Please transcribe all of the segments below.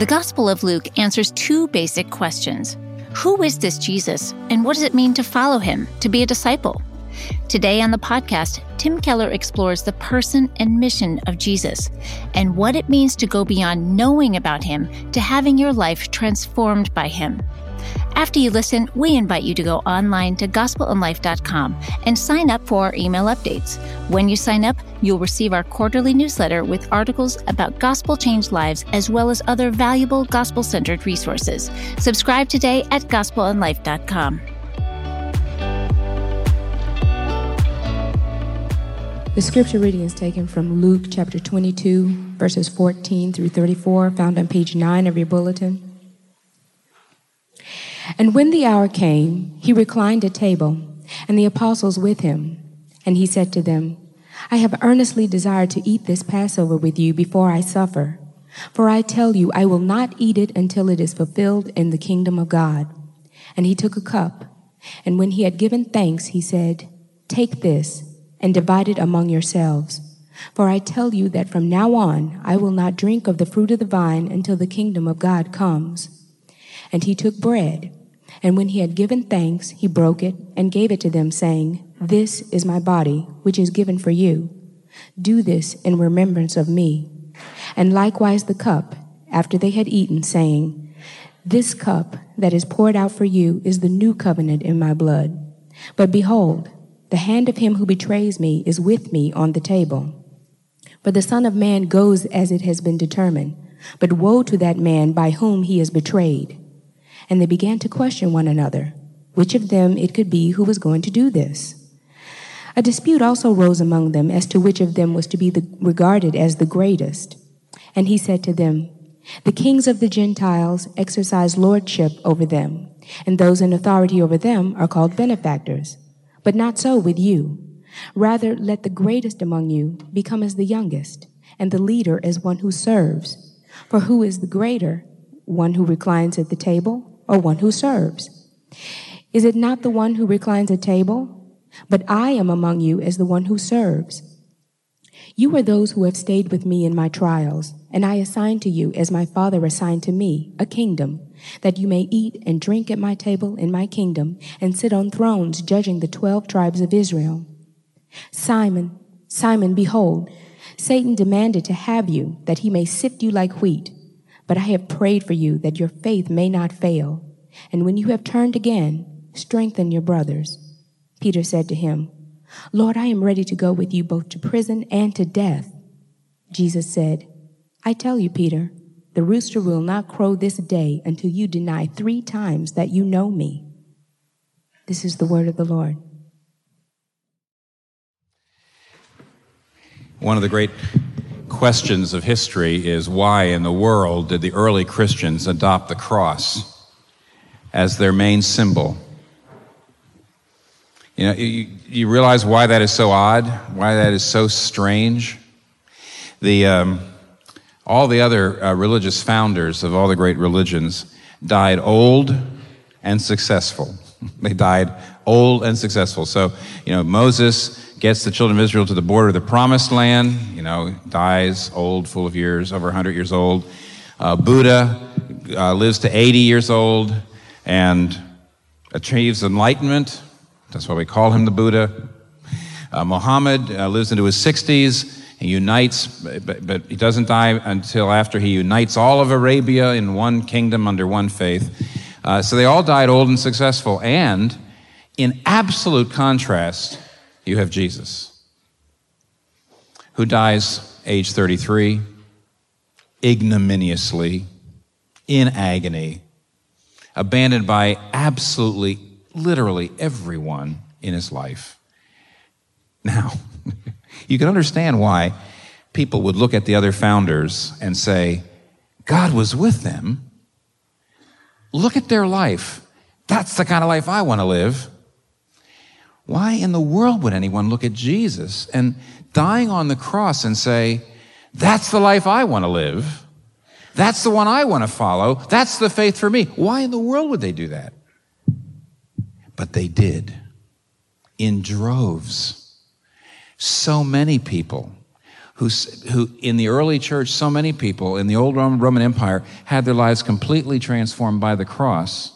The Gospel of Luke answers two basic questions. Who is this Jesus, and what does it mean to follow him, to be a disciple? Today on the podcast, Tim Keller explores the person and mission of Jesus and what it means to go beyond knowing about him to having your life transformed by him. After you listen, we invite you to go online to gospelandlife.com and sign up for our email updates. When you sign up, you'll receive our quarterly newsletter with articles about gospel-changed lives as well as other valuable gospel-centered resources. Subscribe today at gospelandlife.com. The scripture reading is taken from Luke chapter 22, verses 14 through 34, found on page 9 of your bulletin. And when the hour came, he reclined at table, and the apostles with him. And he said to them, I have earnestly desired to eat this Passover with you before I suffer. For I tell you, I will not eat it until it is fulfilled in the kingdom of God. And he took a cup, and when he had given thanks, he said, Take this, and divide it among yourselves. For I tell you that from now on I will not drink of the fruit of the vine until the kingdom of God comes. And he took bread, and when he had given thanks, he broke it and gave it to them, saying, This is my body, which is given for you. Do this in remembrance of me. And likewise the cup, after they had eaten, saying, This cup that is poured out for you is the new covenant in my blood. But behold, the hand of him who betrays me is with me on the table. For the Son of Man goes as it has been determined, but woe to that man by whom he is betrayed. And they began to question one another, which of them it could be who was going to do this. A dispute also rose among them as to which of them was to be regarded as the greatest. And he said to them, The kings of the Gentiles exercise lordship over them, and those in authority over them are called benefactors. But not so with you. Rather, let the greatest among you become as the youngest, and the leader as one who serves. For who is the greater, one who reclines at the table, or one who serves? Is it not the one who reclines at table? But I am among you as the one who serves. You are those who have stayed with me in my trials, and I assign to you, as my Father assigned to me, a kingdom, that you may eat and drink at my table in my kingdom, and sit on thrones judging the 12 tribes of Israel. Simon, Simon, behold, Satan demanded to have you, that he may sift you like wheat. But I have prayed for you that your faith may not fail. And when you have turned again, strengthen your brothers. Peter said to him, Lord, I am ready to go with you both to prison and to death. Jesus said, I tell you, Peter, the rooster will not crow this day until you deny 3 times that you know me. This is the word of the Lord. One of the great questions of history is, why in the world did the early Christians adopt the cross as their main symbol? You know, you realize why that is so odd, why that is so strange? All the other religious founders of all the great religions died old and successful. They died old and successful. So, Moses gets the children of Israel to the border of the promised land, dies old, full of years, over 100 years old. Buddha lives to 80 years old and achieves enlightenment. That's why we call him the Buddha. Muhammad lives into his 60s. He unites, but he doesn't die until after he unites all of Arabia in one kingdom under one faith. So they all died old and successful. And in absolute contrast, you have Jesus, who dies age 33, ignominiously, in agony, abandoned by absolutely, literally everyone in his life. Now, you can understand why people would look at the other founders and say, God was with them. Look at their life. That's the kind of life I want to live. Why in the world would anyone look at Jesus and dying on the cross and say, that's the life I want to live. That's the one I want to follow. That's the faith for me. Why in the world would they do that? But they did. In droves. So many people who in the early church, so many people in the old Roman Empire had their lives completely transformed by the cross,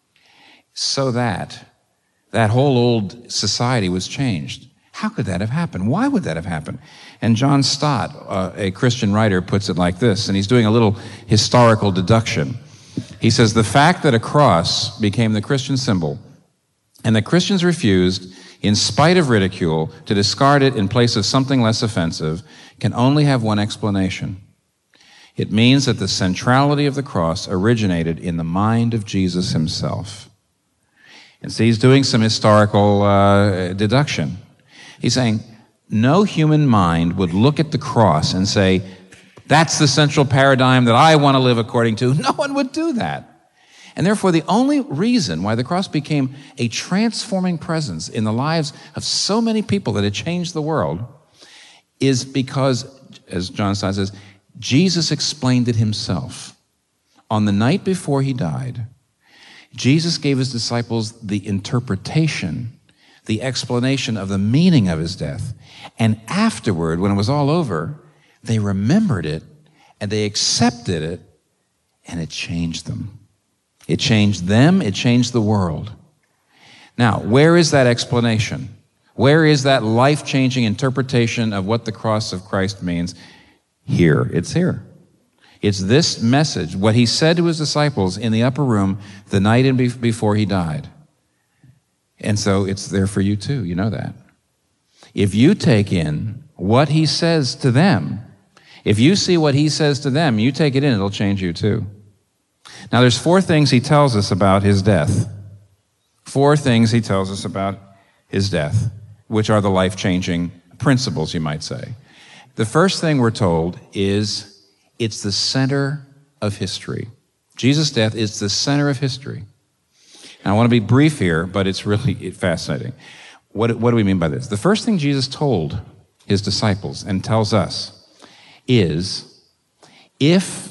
so that whole old society was changed. How could that have happened? Why would that have happened? And John Stott, a Christian writer, puts it like this, and he's doing a little historical deduction. He says, the fact that a cross became the Christian symbol and that Christians refused, in spite of ridicule, to discard it in place of something less offensive can only have one explanation. It means that the centrality of the cross originated in the mind of Jesus himself. And so he's doing some historical deduction. He's saying, no human mind would look at the cross and say, that's the central paradigm that I want to live according to. No one would do that. And therefore, the only reason why the cross became a transforming presence in the lives of so many people that it changed the world is because, as John Stott says, Jesus explained it himself. On the night before he died, Jesus gave his disciples the interpretation, the explanation of the meaning of his death. And afterward, when it was all over, they remembered it and they accepted it, and it changed them. It changed them, it changed the world. Now, where is that explanation? Where is that life-changing interpretation of what the cross of Christ means? Here. It's here. It's this message, what he said to his disciples in the upper room the night before he died. And so it's there for you too, you know that. If you take in what he says to them, if you see what he says to them, you take it in, it'll change you too. Now there's 4 things he tells us about his death. 4 things he tells us about his death, which are the life-changing principles, you might say. The first thing we're told is it's the center of history. Jesus' death is the center of history. Now, I want to be brief here, but it's really fascinating. What do we mean by this? The first thing Jesus told his disciples and tells us is, if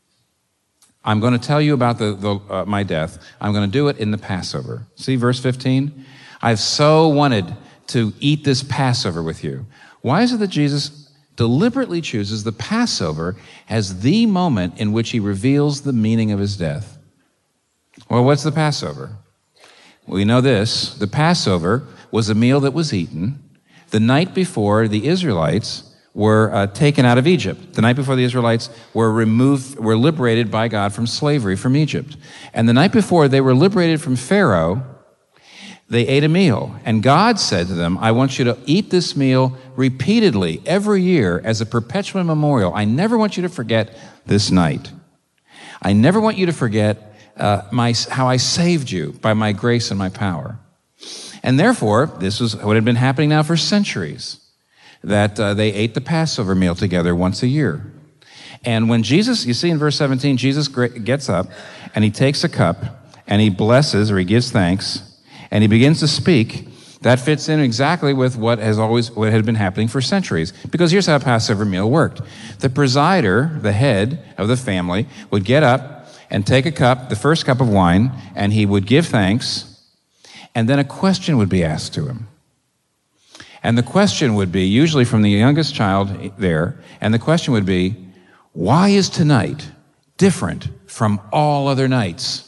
I'm going to tell you about my death, I'm going to do it in the Passover. See verse 15? I've so wanted to eat this Passover with you. Why is it that Jesus deliberately chooses the Passover as the moment in which he reveals the meaning of his death? Well, what's the Passover? We know this. The Passover was a meal that was eaten the night before the Israelites were taken out of Egypt. The night before the Israelites were liberated by God from slavery from Egypt. And the night before they were liberated from Pharaoh, they ate a meal. And God said to them, I want you to eat this meal repeatedly every year as a perpetual memorial. I never want you to forget this night. I never want you to forget how I saved you by my grace and my power. And therefore, this was what had been happening now for centuries, that they ate the Passover meal together once a year. And when Jesus, you see in verse 17, Jesus gets up and he takes a cup and he blesses, or he gives thanks, and he begins to speak. That fits in exactly with what had been happening for centuries. Because here's how a Passover meal worked. The presider, the head of the family, would get up and take a cup, the first cup of wine, and he would give thanks, and then a question would be asked to him. And the question would be, usually from the youngest child there, and the question would be, why is tonight different from all other nights?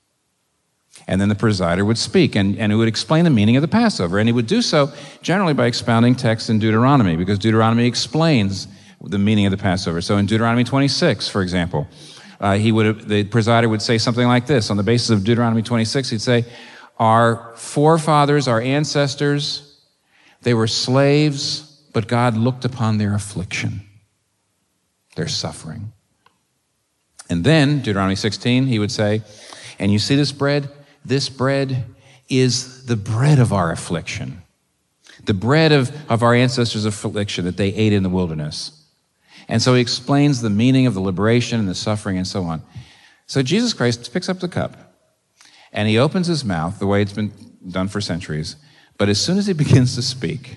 And then the presider would speak, and he would explain the meaning of the Passover. And he would do so generally by expounding texts in Deuteronomy, because Deuteronomy explains the meaning of the Passover. So in Deuteronomy 26, for example, the presider would say something like this. On the basis of Deuteronomy 26, he'd say, our forefathers, our ancestors, they were slaves, but God looked upon their affliction, their suffering. And then, Deuteronomy 16, he would say, and you see this bread? This bread is the bread of our affliction, the bread of our ancestors' affliction that they ate in the wilderness. And so he explains the meaning of the liberation and the suffering and so on. So Jesus Christ picks up the cup and he opens his mouth the way it's been done for centuries. But as soon as he begins to speak,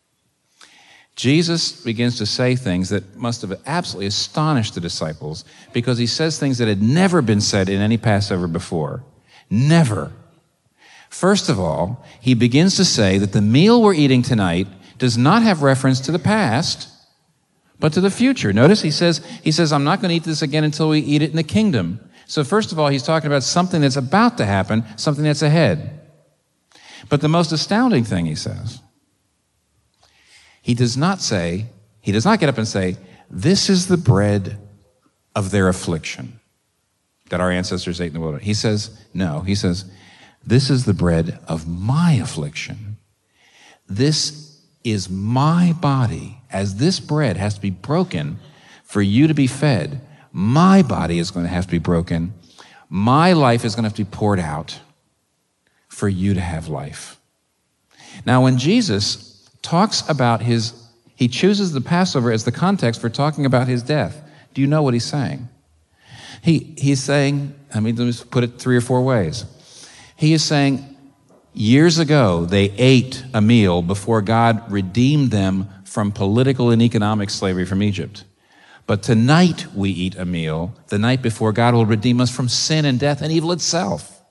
Jesus begins to say things that must have absolutely astonished the disciples, because he says things that had never been said in any Passover before. Never. First of all, he begins to say that the meal we're eating tonight does not have reference to the past, but to the future. Notice he says, I'm not going to eat this again until we eat it in the kingdom. So first of all, he's talking about something that's about to happen, something that's ahead. But the most astounding thing he says, he does not get up and say, this is the bread of their affliction that our ancestors ate in the wilderness. He says, no, he says, this is the bread of my affliction. This is my body. As this bread has to be broken for you to be fed, my body is going to have to be broken. My life is going to have to be poured out for you to have life. Now, when Jesus talks about he chooses the Passover as the context for talking about his death. Do you know what he's saying? He's saying, let me just put it 3 or 4 ways. He is saying, years ago, they ate a meal before God redeemed them from political and economic slavery from Egypt. But tonight we eat a meal, the night before God will redeem us from sin and death and evil itself.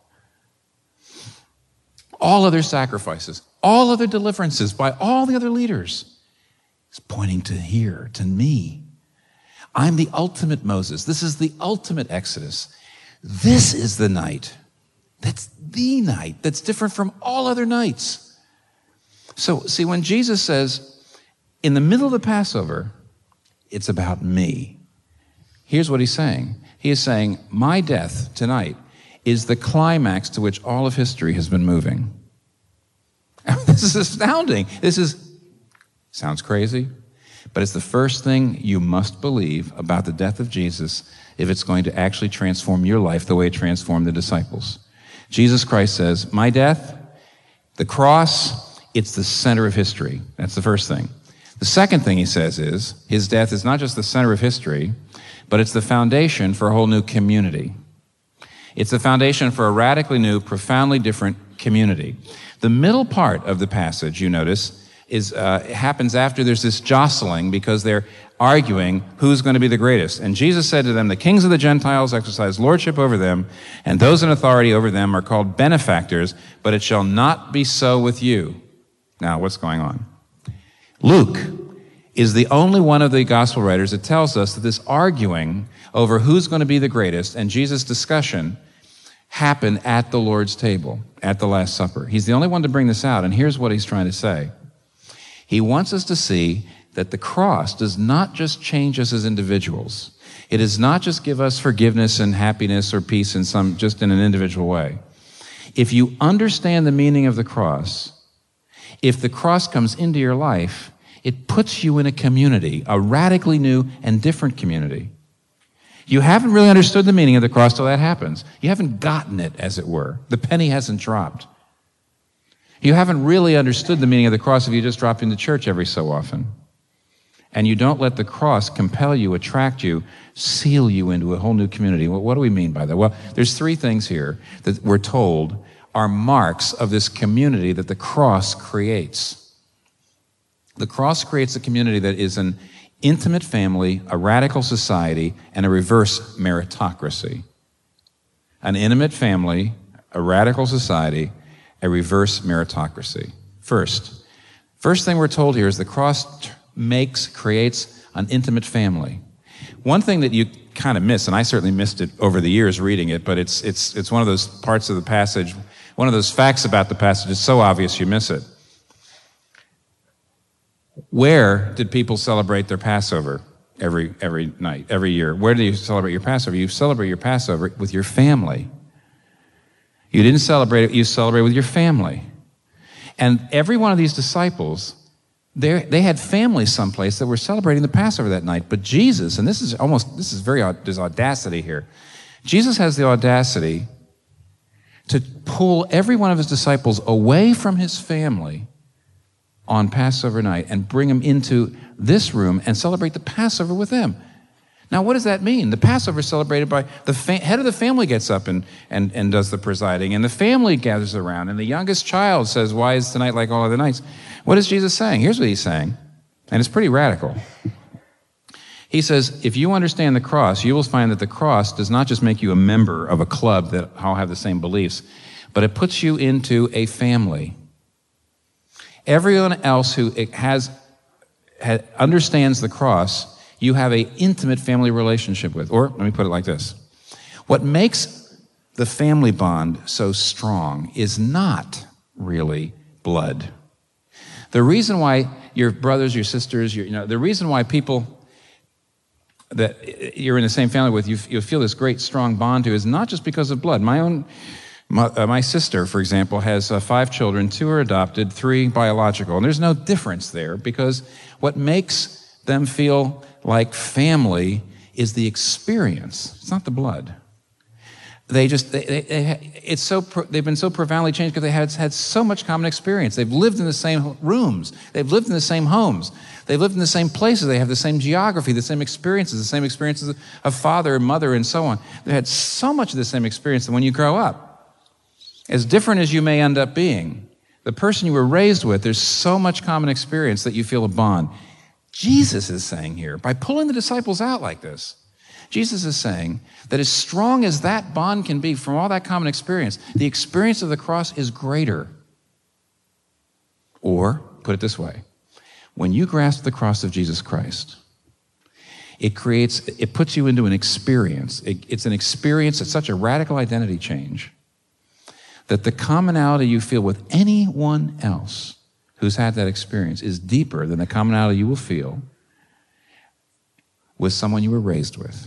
All other sacrifices, all other deliverances by all the other leaders is pointing to here, to me. I'm the ultimate Moses. This is the ultimate Exodus. This is the night. That's the night that's different from all other nights. So, see, when Jesus says, in the middle of the Passover, it's about me. Here's what he's saying. He is saying, my death tonight is the climax to which all of history has been moving. This is astounding. Sounds crazy, but it's the first thing you must believe about the death of Jesus if it's going to actually transform your life the way it transformed the disciples. Jesus Christ says, my death, the cross, it's the center of history. That's the first thing. The second thing he says is, his death is not just the center of history, but it's the foundation for a whole new community. It's the foundation for a radically new, profoundly different community. The middle part of the passage, you notice, happens after there's this jostling because they're arguing who's going to be the greatest. And Jesus said to them, the kings of the Gentiles exercise lordship over them, and those in authority over them are called benefactors, but it shall not be so with you. Now, what's going on? Luke is the only one of the gospel writers that tells us that this arguing over who's going to be the greatest and Jesus' discussion happened at the Lord's table, at the Last Supper. He's the only one to bring this out, and here's what he's trying to say. He wants us to see that the cross does not just change us as individuals. It does not just give us forgiveness and happiness or peace just in an individual way. If you understand the meaning of the cross, if the cross comes into your life, it puts you in a community, a radically new and different community. You haven't really understood the meaning of the cross till that happens. You haven't gotten it, as it were. The penny hasn't dropped. You haven't really understood the meaning of the cross if you just drop into church every so often. And you don't let the cross compel you, attract you, seal you into a whole new community. Well, what do we mean by that? Well, there's 3 things here that we're told are marks of this community that the cross creates. The cross creates a community that is an intimate family, a radical society, and a reverse meritocracy. An intimate family, a radical society, a reverse meritocracy. First thing we're told here is the cross creates an intimate family. One thing that you kind of miss, and I certainly missed it over the years reading it, but it's one of those parts of the passage, one of those facts about the passage, it's so obvious you miss it. Where did people celebrate their Passover every night, every year? Where do you celebrate your Passover? You celebrate your Passover with your family. You didn't celebrate it, you celebrate with your family. And every one of these disciples, they had families someplace that were celebrating the Passover that night. But Jesus, and there's audacity here. Jesus has the audacity to pull every one of his disciples away from his family on Passover night and bring them into this room and celebrate the Passover with them. Now, what does that mean? The Passover is celebrated by the head of the family gets up and does the presiding, and the family gathers around, and the youngest child says, why is tonight like all other nights? What is Jesus saying? Here's what he's saying, and it's pretty radical. He says, if you understand the cross, you will find that the cross does not just make you a member of a club that all have the same beliefs, but it puts you into a family. Everyone else who understands the cross you have an intimate family relationship with. Or, let me put it like this. What makes the family bond so strong is not really blood. The reason why your brothers, your sisters, the reason why people that you're in the same family with, you feel this great, strong bond to, is not just because of blood. My sister, for example, has 5 children. 2 are adopted, 3 biological. And there's no difference there, because what makes them feel like family is the experience. It's not the blood. They've been so profoundly changed because they had so much common experience. They've lived in the same rooms. They've lived in the same homes. They've lived in the same places. They have the same geography, the same experiences of father and mother and so on. They had so much of the same experience that when you grow up, as different as you may end up being, the person you were raised with, there's so much common experience that you feel a bond. Jesus is saying here, by pulling the disciples out like this, Jesus is saying that as strong as that bond can be from all that common experience, the experience of the cross is greater. Or, put it this way, when you grasp the cross of Jesus Christ, it puts you into an experience. It's an experience, it's such a radical identity change that the commonality you feel with anyone else who's had that experience is deeper than the commonality you will feel with someone you were raised with.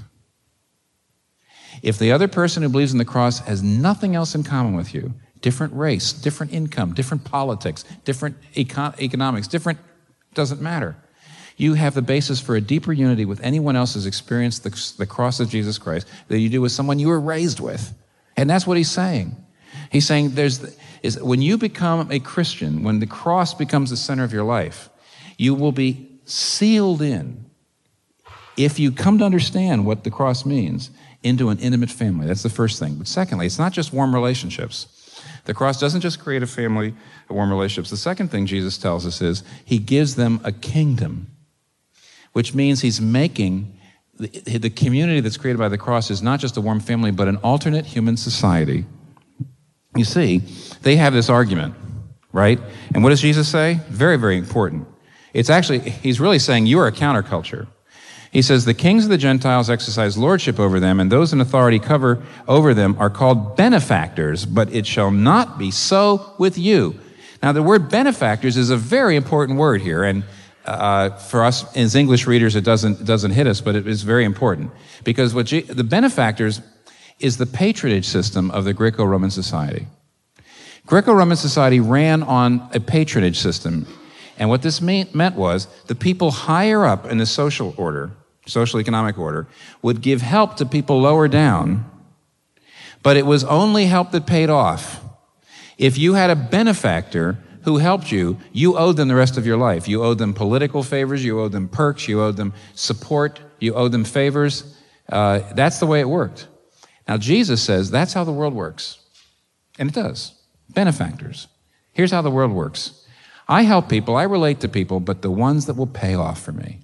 If the other person who believes in the cross has nothing else in common with you, different race, different income, different politics, different economics, doesn't matter. You have the basis for a deeper unity with anyone else who's experienced the cross of Jesus Christ than you do with someone you were raised with. And that's what he's saying. He's saying when you become a Christian, when the cross becomes the center of your life, you will be sealed in, if you come to understand what the cross means, into an intimate family. That's the first thing. But secondly, it's not just warm relationships. The cross doesn't just create a family of warm relationships. The second thing Jesus tells us is he gives them a kingdom, which means he's making the community that's created by the cross is not just a warm family, but an alternate human society. You see, they have this argument, right? And what does Jesus say? Very, very important. He's really saying you are a counterculture. He says, the kings of the Gentiles exercise lordship over them, and those in authority cover over them are called benefactors, but it shall not be so with you. Now, the word benefactors is a very important word here, and for us as English readers, it doesn't hit us, but it is very important. Because the benefactors is the patronage system of the Greco-Roman society. Greco-Roman society ran on a patronage system, and what this meant was the people higher up in the social economic order, would give help to people lower down, but it was only help that paid off. If you had a benefactor who helped you, you owed them the rest of your life. You owed them political favors, you owed them perks, you owed them support, you owed them favors. That's the way it worked. Now, Jesus says that's how the world works. And it does. Benefactors. Here's how the world works. I help people, I relate to people, but the ones that will pay off for me.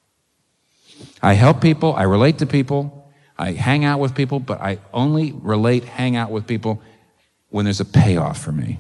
I help people, I relate to people, I hang out with people, but I only hang out with people when there's a payoff for me.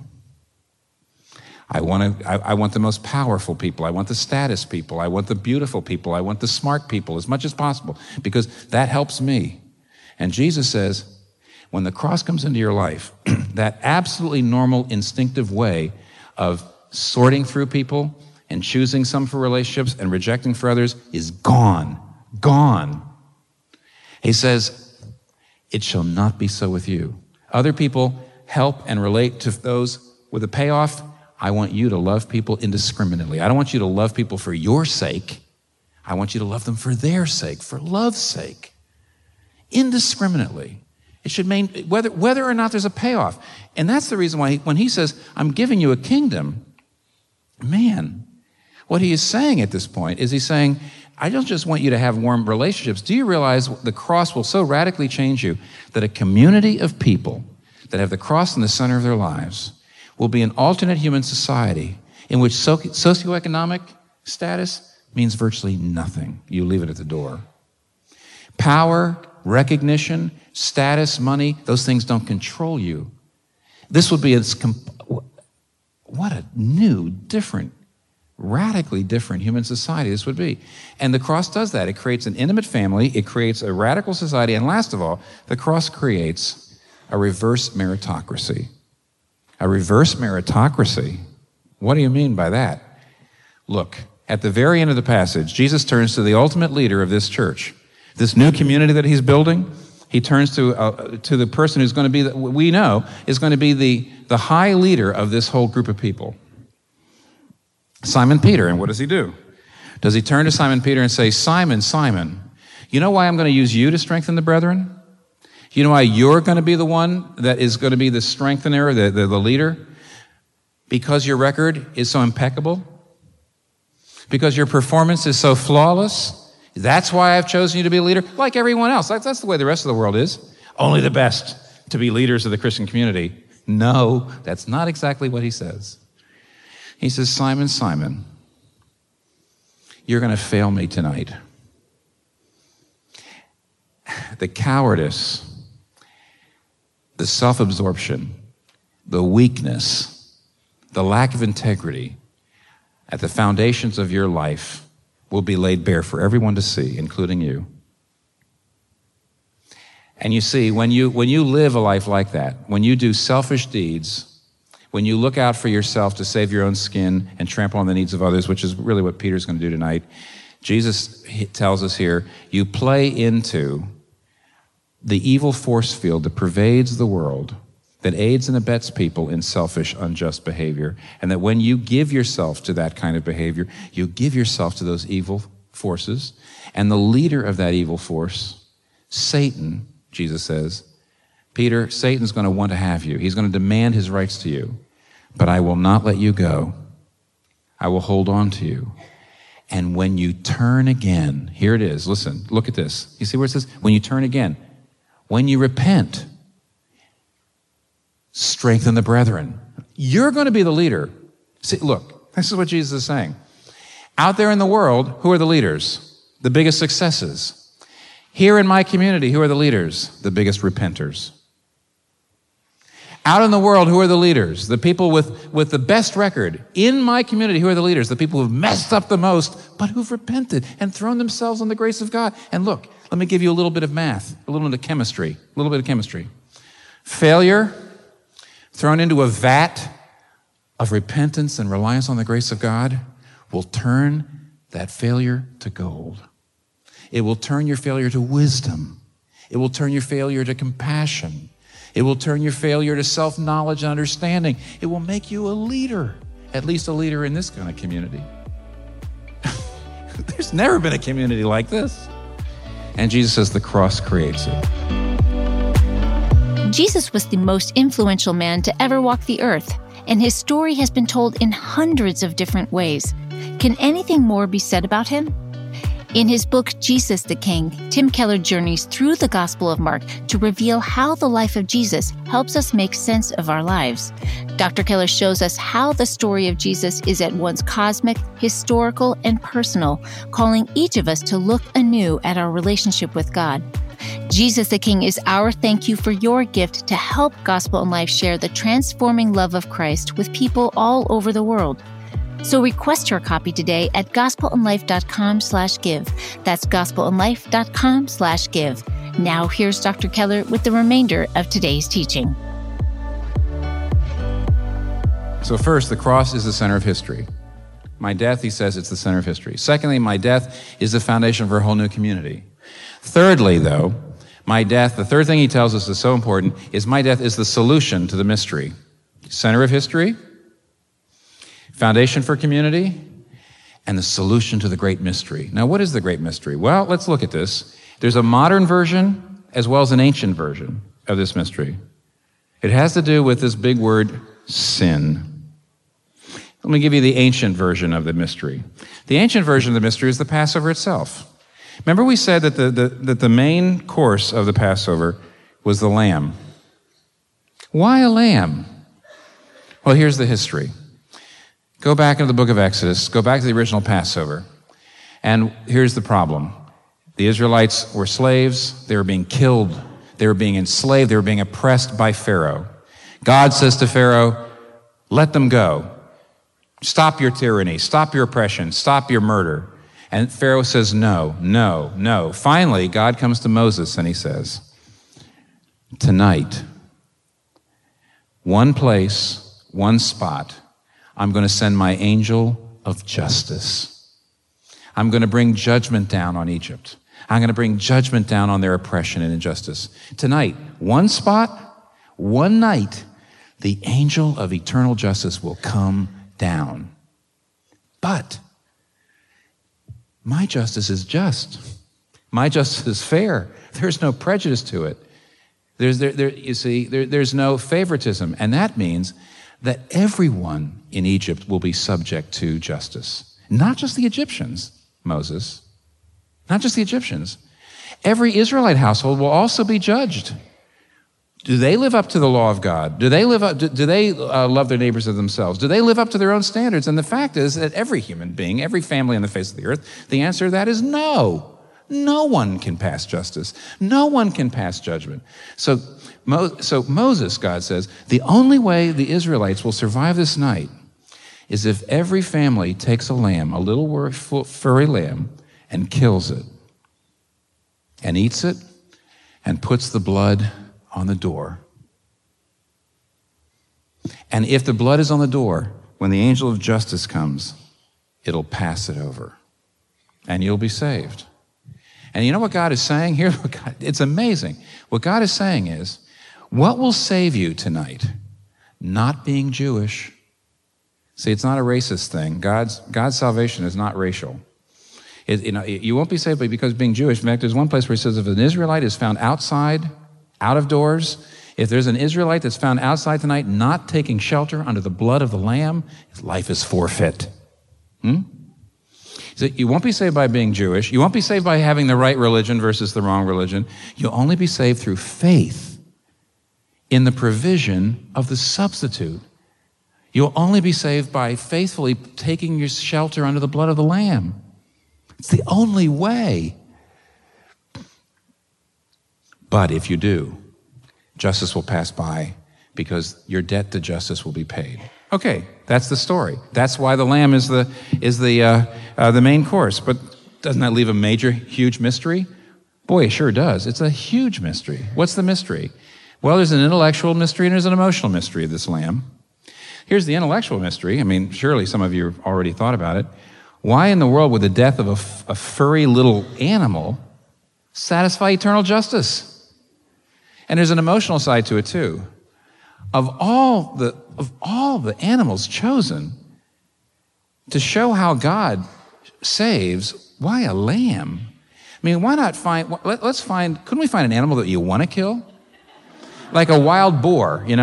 I want the most powerful people, I want the status people, I want the beautiful people, I want the smart people as much as possible, because that helps me. And Jesus says, when the cross comes into your life, that absolutely normal, instinctive way of sorting through people and choosing some for relationships and rejecting for others is gone. Gone. He says, it shall not be so with you. Other people help and relate to those with a payoff. I want you to love people indiscriminately. I don't want you to love people for your sake. I want you to love them for their sake, for love's sake. Indiscriminately. It should mean whether or not there's a payoff. And that's the reason why when he says, I'm giving you a kingdom, man, what he is saying at this point is he's saying, I don't just want you to have warm relationships. Do you realize the cross will so radically change you that a community of people that have the cross in the center of their lives will be an alternate human society in which socioeconomic status means virtually nothing. You leave it at the door. Power, recognition, status, money, those things don't control you. This would be what a new, different radically different human society this would be. And the cross does that. It creates an intimate family. It creates a radical society. And last of all, the cross creates a reverse meritocracy. A reverse meritocracy? What do you mean by that? Look, at the very end of the passage, Jesus turns to the ultimate leader of this church, this new community that he's building. He turns to the person who's going to be, we know, is going to be the high leader of this whole group of people, Simon Peter. And what does he do? Does he turn to Simon Peter and say, Simon, Simon, you know why I'm going to use you to strengthen the brethren? You know why you're going to be the one that is going to be the strengthener, the leader? Because your record is so impeccable? Because your performance is so flawless? That's why I've chosen you to be a leader, like everyone else. That's the way the rest of the world is. Only the best to be leaders of the Christian community. No, that's not exactly what he says. He says, Simon, Simon, you're going to fail me tonight. The cowardice, the self-absorption, the weakness, the lack of integrity at the foundations of your life will be laid bare for everyone to see, including you. And you see, when you live a life like that, when you do selfish deeds, when you look out for yourself to save your own skin and trample on the needs of others, which is really what Peter's going to do tonight, Jesus tells us here, you play into the evil force field that pervades the world, that aids and abets people in selfish, unjust behavior, and that when you give yourself to that kind of behavior, you give yourself to those evil forces, and the leader of that evil force, Satan, Jesus says, Peter, Satan's going to want to have you. He's going to demand his rights to you, but I will not let you go. I will hold on to you. And when you turn again, here it is, listen, look at this. You see where it says, when you turn again, when you repent, strengthen the brethren. You're going to be the leader. See, look, this is what Jesus is saying. Out there in the world, who are the leaders? The biggest successes. Here in my community, who are the leaders? The biggest repenters. Out in the world, who are the leaders? The people with the best record. In my community, who are the leaders? The people who've messed up the most, but who've repented and thrown themselves on the grace of God. And look, let me give you a little bit of math, a little bit of chemistry, a little bit of chemistry. Failure thrown into a vat of repentance and reliance on the grace of God will turn that failure to gold. It will turn your failure to wisdom. It will turn your failure to compassion. It will turn your failure to self-knowledge and understanding. It will make you a leader, at least a leader in this kind of community. There's never been a community like this. And Jesus says the cross creates it. Jesus was the most influential man to ever walk the earth, and his story has been told in hundreds of different ways. Can anything more be said about him? In his book, Jesus the King, Tim Keller journeys through the Gospel of Mark to reveal how the life of Jesus helps us make sense of our lives. Dr. Keller shows us how the story of Jesus is at once cosmic, historical, and personal, calling each of us to look anew at our relationship with God. Jesus the King is our thank you for your gift to help Gospel in Life share the transforming love of Christ with people all over the world. So request your copy today at gospelinlife.com/give. That's gospelinlife.com/give. Now here's Dr. Keller with the remainder of today's teaching. So first, the cross is the center of history. My death, he says, it's the center of history. Secondly, my death is the foundation for a whole new community. Thirdly, though, my death, the third thing he tells us is so important, is my death is the solution to the mystery. Center of history, foundation for community, and the solution to the great mystery. Now, what is the great mystery? Well, let's look at this. There's a modern version as well as an ancient version of this mystery. It has to do with this big word, sin. Let me give you the ancient version of the mystery. The ancient version of the mystery is the Passover itself. Remember we said that the main course of the Passover was the lamb. Why a lamb? Well, here's the history. Go back into the book of Exodus, go back to the original Passover, and here's the problem. The Israelites were slaves, they were being killed, they were being enslaved, they were being oppressed by Pharaoh. God says to Pharaoh, let them go. Stop your tyranny. Stop your oppression. Stop your murder. And Pharaoh says, no, no, no. Finally, God comes to Moses and he says, tonight, one place, one spot, I'm going to send my angel of justice. I'm going to bring judgment down on Egypt. I'm going to bring judgment down on their oppression and injustice. Tonight, one spot, one night, the angel of eternal justice will come down. But my justice is just. My justice is fair. There's no prejudice to it. There's no favoritism. And that means that everyone in Egypt will be subject to justice. Not just the Egyptians, Moses. Not just the Egyptians. Every Israelite household will also be judged. Do they live up to the law of God? Do they love their neighbors as themselves? Do they live up to their own standards? And the fact is that every human being, every family on the face of the earth, the answer to that is no. No one can pass justice. No one can pass judgment. So Moses, God says, the only way the Israelites will survive this night is if every family takes a lamb, a little furry lamb, and kills it, and eats it, and puts the blood on the door. And if the blood is on the door, when the angel of justice comes, it'll pass it over, and you'll be saved. And you know what God is saying here? It's amazing. What God is saying is, what will save you tonight? Not being Jewish. See, it's not a racist thing. God's salvation is not racial. You won't be saved because of being Jewish. In fact, there's one place where he says if an Israelite is found outside, out of doors, if there's an Israelite that's found outside tonight not taking shelter under the blood of the Lamb, his life is forfeit. So you won't be saved by being Jewish. You won't be saved by having the right religion versus the wrong religion. You'll only be saved through faith in the provision of the substitute. You'll only be saved by faithfully taking your shelter under the blood of the Lamb. It's the only way. But if you do, justice will pass by because your debt to justice will be paid. Okay, that's the story. That's why the lamb is the main course. But doesn't that leave a major, huge mystery? Boy, it sure does. It's a huge mystery. What's the mystery? Well, there's an intellectual mystery and there's an emotional mystery of this lamb. Here's the intellectual mystery. I mean, surely some of you have already thought about it. Why in the world would the death of a furry little animal satisfy eternal justice? And there's an emotional side to it too. Of all the animals chosen to show how God saves, why a lamb? I mean, why not couldn't we find an animal that you want to kill? Like a wild boar, and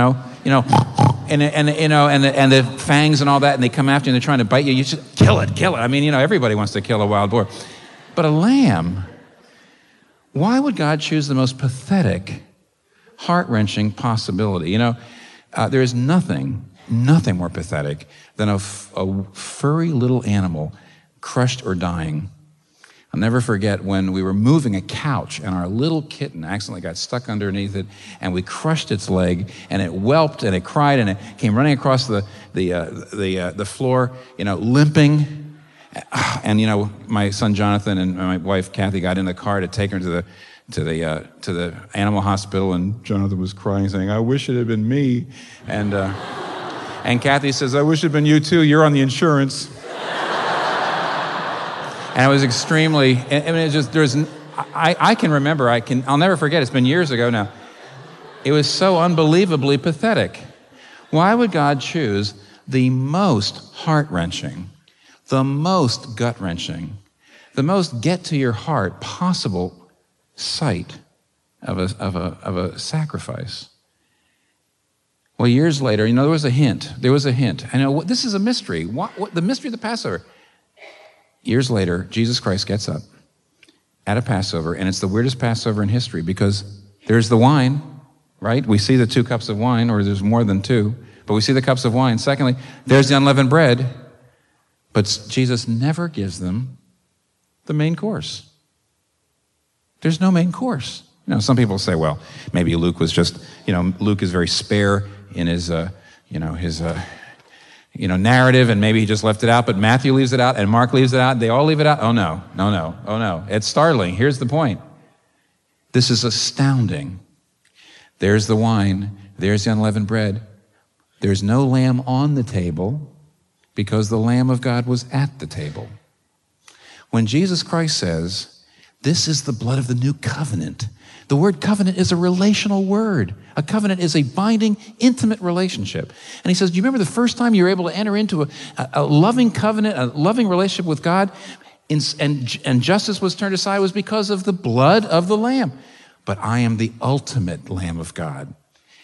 the fangs and all that, and they come after you and they're trying to bite you. You just kill it. I mean, everybody wants to kill a wild boar. But a lamb, why would God choose the most pathetic, heart-wrenching possibility? There is nothing more pathetic than a furry little animal crushed or dying. I'll never forget when we were moving a couch and our little kitten accidentally got stuck underneath it and we crushed its leg and it whelped and it cried and it came running across the floor, limping. And, my son Jonathan and my wife Kathy got in the car to take her to the animal hospital, and Jonathan was crying, saying, "I wish it had been me." And Kathy says, "I wish it had been you too. You're on the insurance." And it was extremely. I mean, I can remember. I'll never forget. It's been years ago now. It was so unbelievably pathetic. Why would God choose the most heart-wrenching, the most gut-wrenching, the most get-to-your-heart possible sight of a sacrifice? Well, years later, there was a hint. I know this is a mystery. What the mystery of the Passover? Years later, Jesus Christ gets up at a Passover, and it's the weirdest Passover in history because there's the wine, right? We see the 2 cups of wine, or there's more than 2, but we see the cups of wine. Secondly, there's the unleavened bread, but Jesus never gives them the main course. There's no main course. Some people say, well, maybe Luke was just, Luke is very spare in his narrative, and maybe he just left it out, but Matthew leaves it out, and Mark leaves it out. They all leave it out. Oh, no. Oh, no. It's startling. Here's the point. This is astounding. There's the wine. There's the unleavened bread. There's no lamb on the table because the Lamb of God was at the table. When Jesus Christ says, this is the blood of the new covenant, the word covenant is a relational word. A covenant is a binding, intimate relationship. And he says, do you remember the first time you were able to enter into a loving covenant, a loving relationship with God, and justice was turned aside was because of the blood of the Lamb. But I am the ultimate Lamb of God.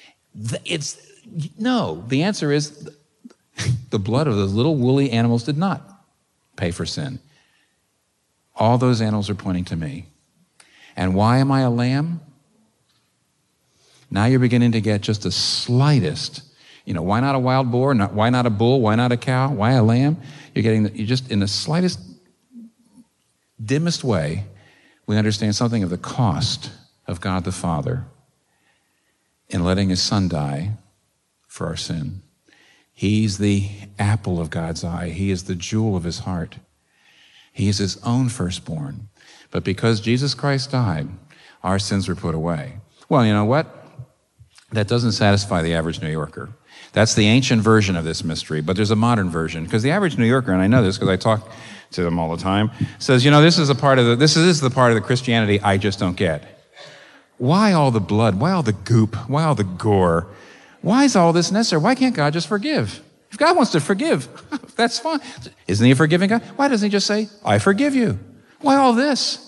The answer is the blood of those little woolly animals did not pay for sin. All those animals are pointing to me. And why am I a lamb? Now you're beginning to get just the slightest, why not a wild boar? Why not a bull? Why not a cow? Why a lamb? You're just in the slightest, dimmest way, we understand something of the cost of God the Father in letting his Son die for our sin. He's the apple of God's eye. He is the jewel of his heart. He is his own firstborn. But because Jesus Christ died, our sins were put away. Well, you know what? That doesn't satisfy the average New Yorker. That's the ancient version of this mystery, but there's a modern version. Because the average New Yorker, and I know this because I talk to them all the time, says, this is the part of the Christianity I just don't get. Why all the blood? Why all the goop? Why all the gore? Why is all this necessary? Why can't God just forgive? If God wants to forgive, that's fine. Isn't he a forgiving God? Why doesn't he just say, I forgive you? Why all this?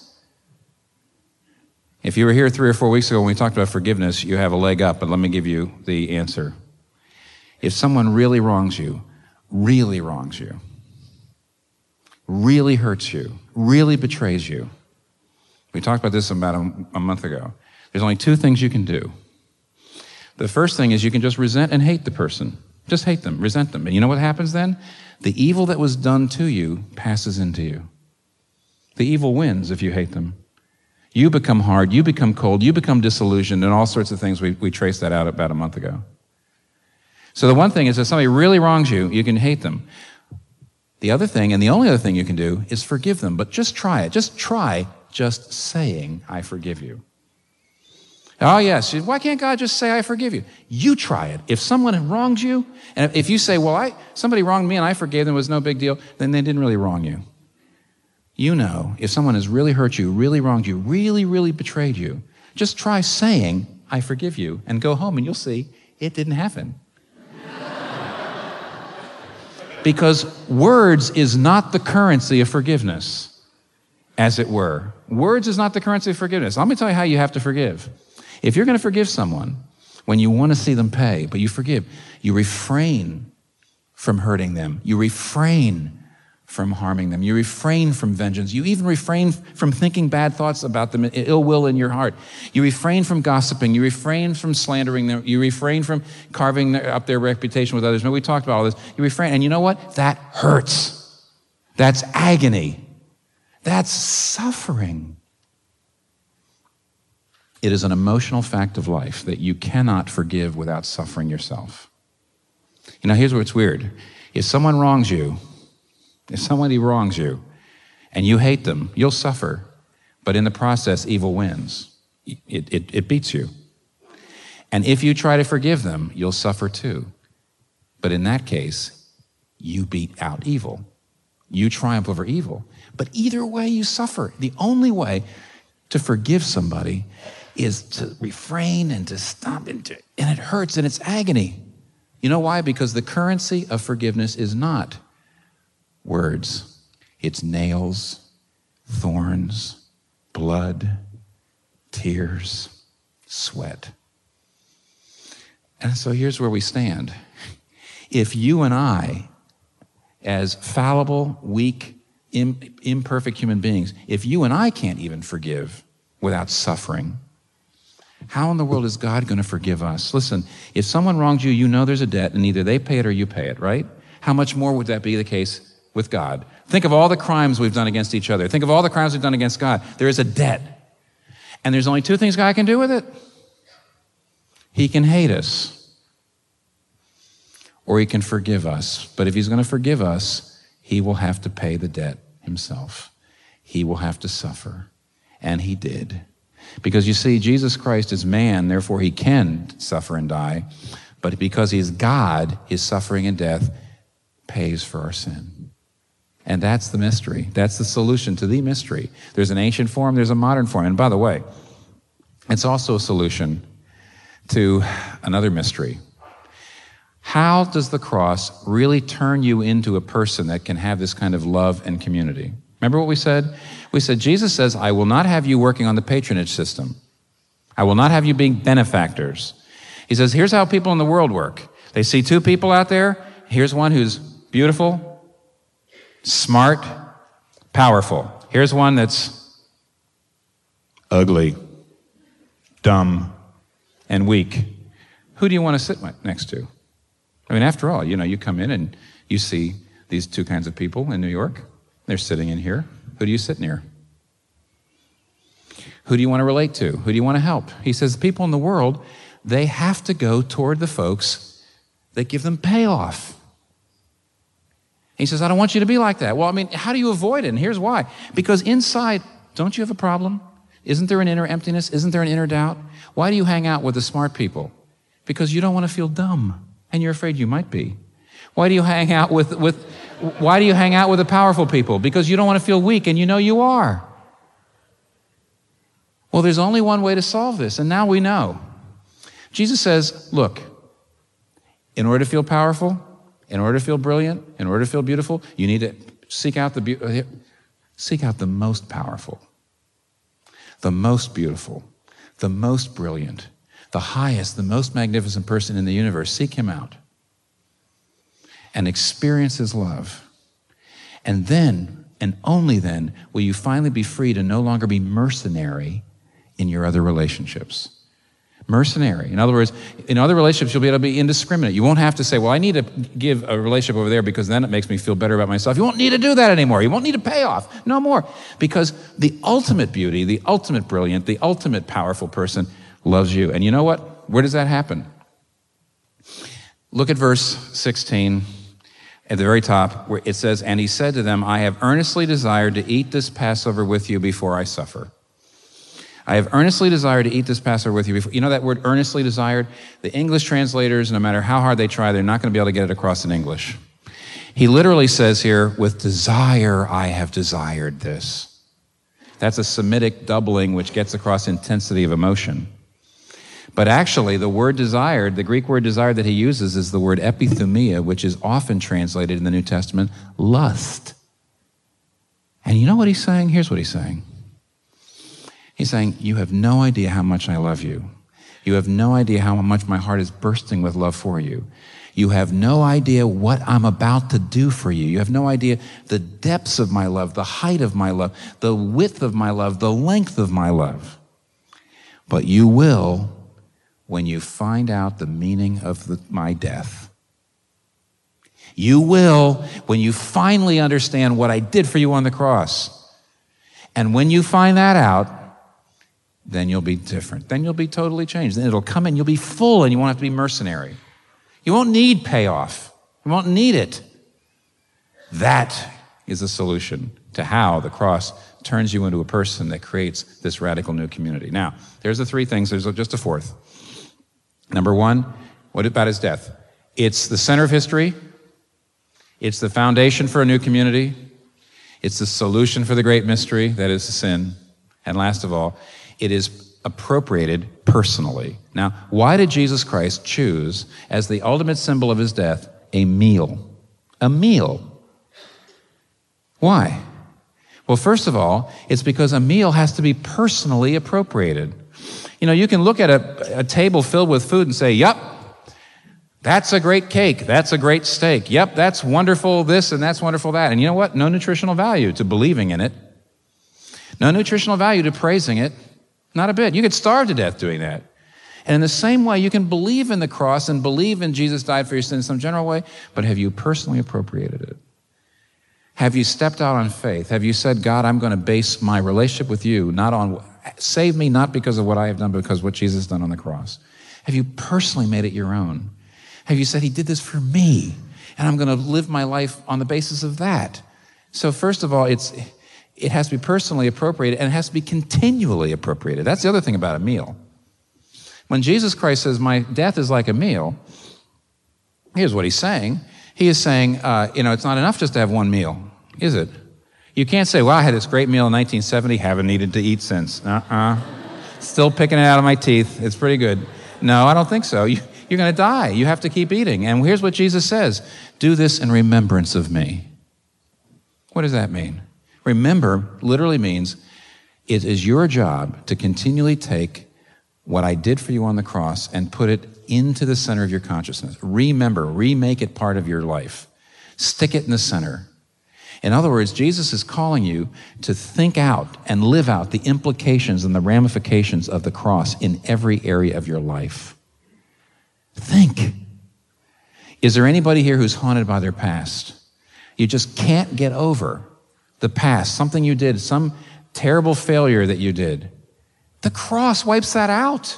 If you were here 3 or 4 weeks ago when we talked about forgiveness, you have a leg up, but let me give you the answer. If someone really wrongs you, really hurts you, really betrays you, we talked about this about a month ago, there's only 2 things you can do. The first thing is you can just resent and hate the person. Just hate them, resent them. And you know what happens then? The evil that was done to you passes into you. The evil wins if you hate them. You become hard, you become cold, you become disillusioned, and all sorts of things. We traced that out about a month ago. So the one thing is if somebody really wrongs you, you can hate them. The other thing, and the only other thing you can do, is forgive them. But just try it. Just try just saying, I forgive you. Oh, yes. Why can't God just say, I forgive you? You try it. If someone wrongs you, and if you say, somebody wronged me and I forgave them, it was no big deal, then they didn't really wrong you. If someone has really hurt you, really wronged you, really betrayed you, just try saying, I forgive you, and go home and you'll see it didn't happen. Because words is not the currency of forgiveness, as it were. Words is not the currency of forgiveness. Let me tell you how you have to forgive. If you're going to forgive someone, when you want to see them pay, but you forgive, you refrain from hurting them. You refrain from harming them. You refrain from vengeance. You even refrain from thinking bad thoughts about them, ill will in your heart. You refrain from gossiping. You refrain from slandering them. You refrain from carving up their reputation with others. Remember, we talked about all this. You refrain. And you know what? That hurts. That's agony. That's suffering. It is an emotional fact of life that you cannot forgive without suffering yourself. Here's what's weird. If somebody wrongs you, and you hate them, you'll suffer. But in the process, evil wins. It beats you. And if you try to forgive them, you'll suffer too. But in that case, you beat out evil. You triumph over evil. But either way, you suffer. The only way to forgive somebody is to refrain and to stop, and it hurts and it's agony. You know why? Because the currency of forgiveness is not words. It's nails, thorns, blood, tears, sweat. And so here's where we stand. If you and I, as fallible, weak, imperfect human beings, if you and I can't even forgive without suffering, how in the world is God going to forgive us? Listen, if someone wrongs you, you know there's a debt, and either they pay it or you pay it, right? How much more would that be the case with God? Think of all the crimes we've done against each other. Think of all the crimes we've done against God. There is a debt. And there's only 2 things God can do with it. He can hate us, or he can forgive us. But if he's going to forgive us, he will have to pay the debt himself. He will have to suffer. And he did. Because you see, Jesus Christ is man, therefore he can suffer and die. But because he's God, his suffering and death pays for our sin. And that's the mystery. That's the solution to the mystery. There's an ancient form, there's a modern form. And by the way, it's also a solution to another mystery. How does the cross really turn you into a person that can have this kind of love and community? Remember what we said? We said, Jesus says, I will not have you working on the patronage system. I will not have you being benefactors. He says, here's how people in the world work. They see two people out there. Here's one who's beautiful, smart, powerful. Here's one that's ugly, dumb, and weak. Who do you want to sit next to? I mean, after all, you come in and you see these two kinds of people in New York. They're sitting in here. Who do you sit near? Who do you want to relate to? Who do you want to help? He says the people in the world, they have to go toward the folks that give them payoff. He says, I don't want you to be like that. Well, I mean, how do you avoid it? And here's why. Because inside, don't you have a problem? Isn't there an inner emptiness? Isn't there an inner doubt? Why do you hang out with the smart people? Because you don't want to feel dumb, and you're afraid you might be. Why do you hang out with the powerful people? Because you don't want to feel weak, and you know you are. Well, there's only one way to solve this, and now we know. Jesus says, look, in order to feel powerful, in order to feel brilliant, in order to feel beautiful, you need to seek out the most powerful, the most beautiful, the most brilliant, the highest, the most magnificent person in the universe. Seek him out and experience his love. And then, and only then, will you finally be free to no longer be mercenary in your other relationships. Mercenary. In other words, in other relationships, you'll be able to be indiscriminate. You won't have to say, well, I need to give a relationship over there because then it makes me feel better about myself. You won't need to do that anymore. You won't need to pay off. No more. Because the ultimate beauty, the ultimate brilliant, the ultimate powerful person loves you. And you know what? Where does that happen? Look at verse 16 at the very top where it says, and he said to them, I have earnestly desired to eat this Passover with you before I suffer. I have earnestly desired to eat this Passover with you before. You know that word earnestly desired? The English translators, no matter how hard they try, they're not going to be able to get it across in English. He literally says here, with desire I have desired this. That's a Semitic doubling which gets across intensity of emotion. But actually, the word desired, the Greek word desired that he uses is the word epithumia, which is often translated in the New Testament, lust. And you know what he's saying? Here's what he's saying. He's saying, you have no idea how much I love you. You have no idea how much my heart is bursting with love for you. You have no idea what I'm about to do for you. You have no idea the depths of my love, the height of my love, the width of my love, the length of my love. But you will when you find out the meaning of my death. You will when you finally understand what I did for you on the cross. And when you find that out, then you'll be different. Then you'll be totally changed. Then it'll come in, you'll be full, and you won't have to be mercenary. You won't need payoff. You won't need it. That is the solution to how the cross turns you into a person that creates this radical new community. Now, there's the three things. There's just a fourth. Number one, what about his death? It's the center of history. It's the foundation for a new community. It's the solution for the great mystery, that is sin. And last of all, it is appropriated personally. Now, why did Jesus Christ choose, as the ultimate symbol of his death, a meal? A meal. Why? Well, first of all, it's because a meal has to be personally appropriated. You know, you can look at a table filled with food and say, yep, that's a great cake. That's a great steak. Yep, that's wonderful this and that's wonderful that. And you know what? No nutritional value to believing in it. No nutritional value to praising it. Not a bit. You could starve to death doing that. And in the same way, you can believe in the cross and believe in Jesus died for your sins in some general way, but have you personally appropriated it? Have you stepped out on faith? Have you said, God, I'm going to base my relationship with you not on, save me not because of what I have done, but because of what Jesus has done on the cross? Have you personally made it your own? Have you said, he did this for me, and I'm going to live my life on the basis of that? So first of all, it has to be personally appropriated, and it has to be continually appropriated. That's the other thing about a meal. When Jesus Christ says, my death is like a meal, here's what he's saying. He is saying, it's not enough just to have one meal, is it? You can't say, well, I had this great meal in 1970, haven't needed to eat since. Still picking it out of my teeth. It's pretty good. No, I don't think so. You're going to die. You have to keep eating. And here's what Jesus says. Do this in remembrance of me. What does that mean? Remember literally means it is your job to continually take what I did for you on the cross and put it into the center of your consciousness. Remember, remake it part of your life. Stick it in the center. In other words, Jesus is calling you to think out and live out the implications and the ramifications of the cross in every area of your life. Think. Is there anybody here who's haunted by their past? You just can't get over the past, something you did, some terrible failure that you did. The cross wipes that out.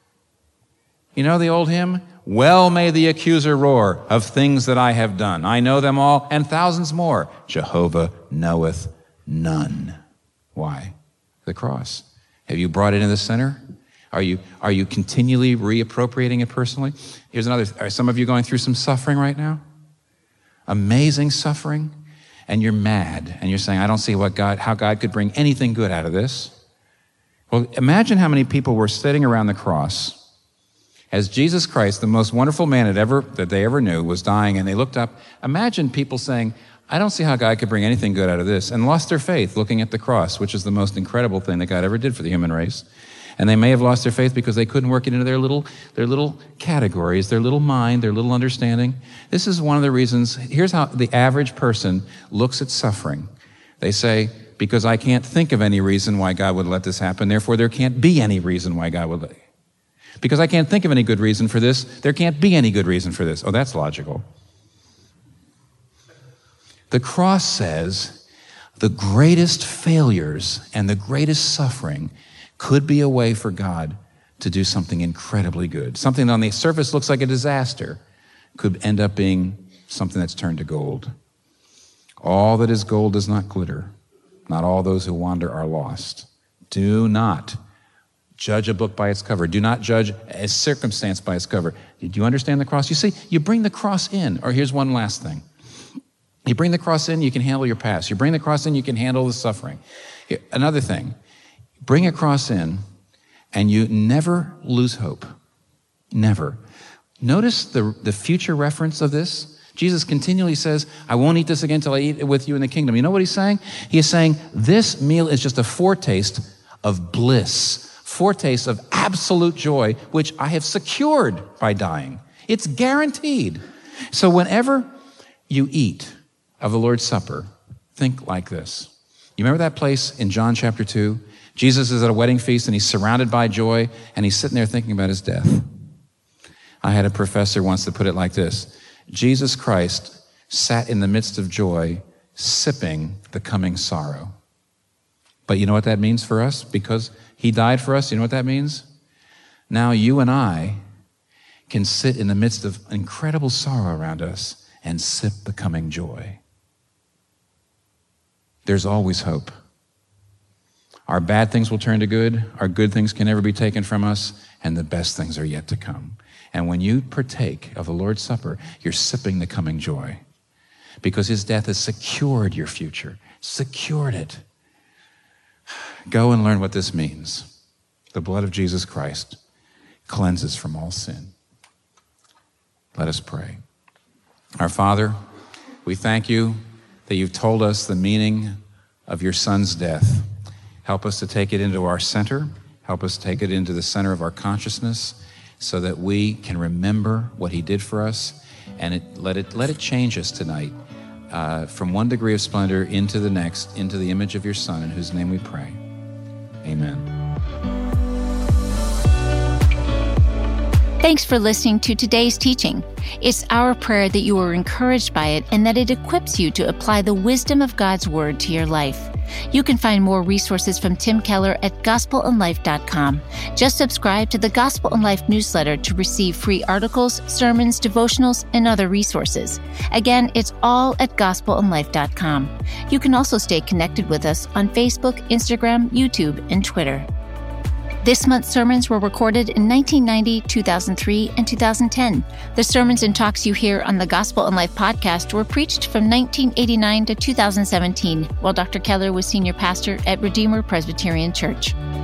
You know the old hymn? Well may the accuser roar of things that I have done. I know them all and thousands more. Jehovah knoweth none. Why? The cross. Have you brought it into the center? Are you continually reappropriating it personally? Here's another. Are some of you going through some suffering right now? Amazing suffering? And you're mad, and you're saying, I don't see how God could bring anything good out of this. Well, imagine how many people were sitting around the cross as Jesus Christ, the most wonderful man that they ever knew, was dying, and they looked up. Imagine people saying, I don't see how God could bring anything good out of this, and lost their faith looking at the cross, which is the most incredible thing that God ever did for the human race. And they may have lost their faith because they couldn't work it into their little categories, their little mind, their little understanding. This is one of the reasons. Here's how the average person looks at suffering. They say, because I can't think of any reason why God would let this happen, therefore there can't be any reason why God would let it. Because I can't think of any good reason for this, there can't be any good reason for this. Oh, that's logical. The cross says the greatest failures and the greatest suffering could be a way for God to do something incredibly good. Something that on the surface looks like a disaster could end up being something that's turned to gold. All that is gold does not glitter. Not all those who wander are lost. Do not judge a book by its cover. Do not judge a circumstance by its cover. Do you understand the cross? You see, you bring the cross in. Or here's one last thing. You bring the cross in, you can handle your past. You bring the cross in, you can handle the suffering. Another thing. Bring a cross in, and you never lose hope. Never. Notice the future reference of this. Jesus continually says, I won't eat this again until I eat it with you in the kingdom. You know what he's saying? He is saying, this meal is just a foretaste of bliss, foretaste of absolute joy, which I have secured by dying. It's guaranteed. So whenever you eat of the Lord's Supper, think like this. You remember that place in John chapter 2? Jesus is at a wedding feast and he's surrounded by joy and he's sitting there thinking about his death. I had a professor once that put it like this. Jesus Christ sat in the midst of joy, sipping the coming sorrow. But you know what that means for us? Because he died for us, you know what that means? Now you and I can sit in the midst of incredible sorrow around us and sip the coming joy. There's always hope. Our bad things will turn to good. Our good things can never be taken from us. And the best things are yet to come. And when you partake of the Lord's Supper, you're sipping the coming joy. Because his death has secured your future. Secured it. Go and learn what this means. The blood of Jesus Christ cleanses from all sin. Let us pray. Our Father, we thank you that you've told us the meaning of your Son's death. Help us to take it into our center. Help us take it into the center of our consciousness so that we can remember what he did for us, and let it change us tonight from one degree of splendor into the next, into the image of your Son, in whose name we pray. Amen. Thanks for listening to today's teaching. It's our prayer that you are encouraged by it and that it equips you to apply the wisdom of God's Word to your life. You can find more resources from Tim Keller at gospelandlife.com. Just subscribe to the Gospel and Life newsletter to receive free articles, sermons, devotionals, and other resources. Again, it's all at gospelandlife.com. You can also stay connected with us on Facebook, Instagram, YouTube, and Twitter. This month's sermons were recorded in 1990, 2003, and 2010. The sermons and talks you hear on the Gospel and Life podcast were preached from 1989 to 2017, while Dr. Keller was senior pastor at Redeemer Presbyterian Church.